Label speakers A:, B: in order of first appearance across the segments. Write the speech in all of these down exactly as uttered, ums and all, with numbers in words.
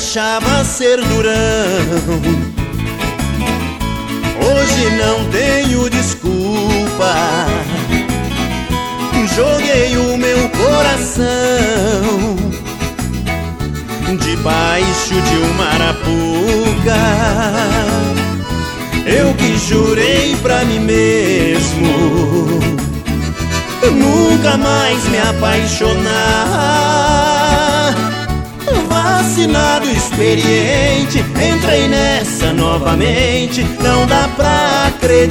A: achava ser durão. Hoje não tenho desculpa, joguei o meu coração debaixo de uma arapuca. Eu que jurei pra mim mesmo nunca mais me apaixonar. Vacinado, experiente, entrei nessa novamente. Não dá pra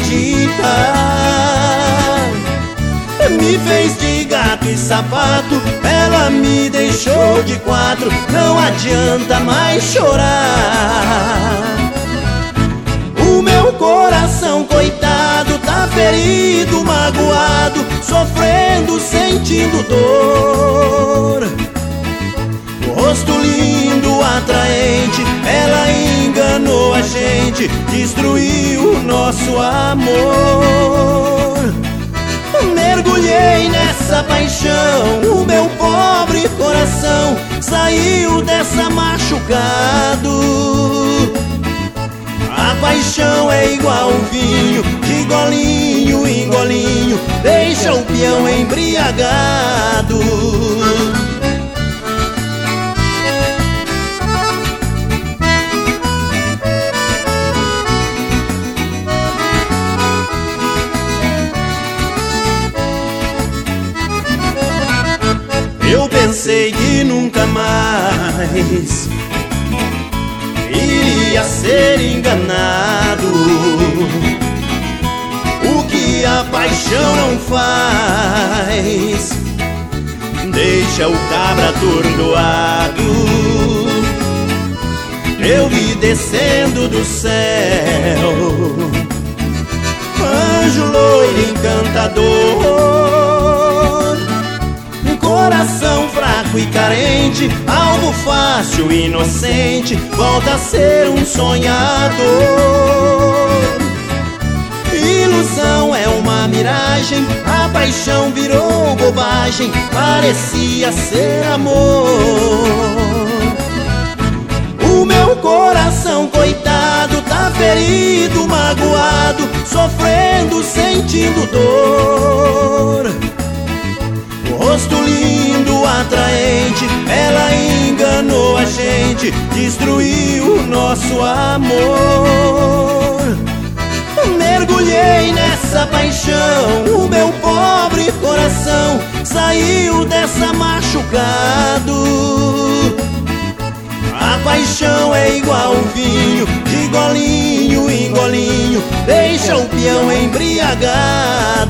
A: acreditar. Me fez de gato e sapato, ela me deixou de quatro. Não adianta mais chorar. O meu coração, coitado, tá ferido, magoado, sofrendo, sentindo dor. Rosto lindo, atraente, ela enganou a gente, destruiu o nosso amor. Mergulhei nessa paixão, o meu pobre coração saiu dessa machucado. A paixão é igual vinho, de golinho em golinho, deixa o peão embriagado. Eu pensei que nunca mais iria ser enganado. O que a paixão não faz deixa o cabra atordoado. Eu vi descendo do céu anjo loiro encantador. Coração fraco e carente, algo fácil e inocente, volta a ser um sonhador. Ilusão é uma miragem, a paixão virou bobagem, parecia ser amor. O meu coração, coitado, tá ferido, magoado, sofrendo, sentindo dor. Rosto lindo, atraente, ela enganou a gente, destruiu o nosso amor. Mergulhei nessa paixão, o meu pobre coração saiu dessa machucado. A paixão é igual vinho, de golinho em golinho, deixa o peão embriagado.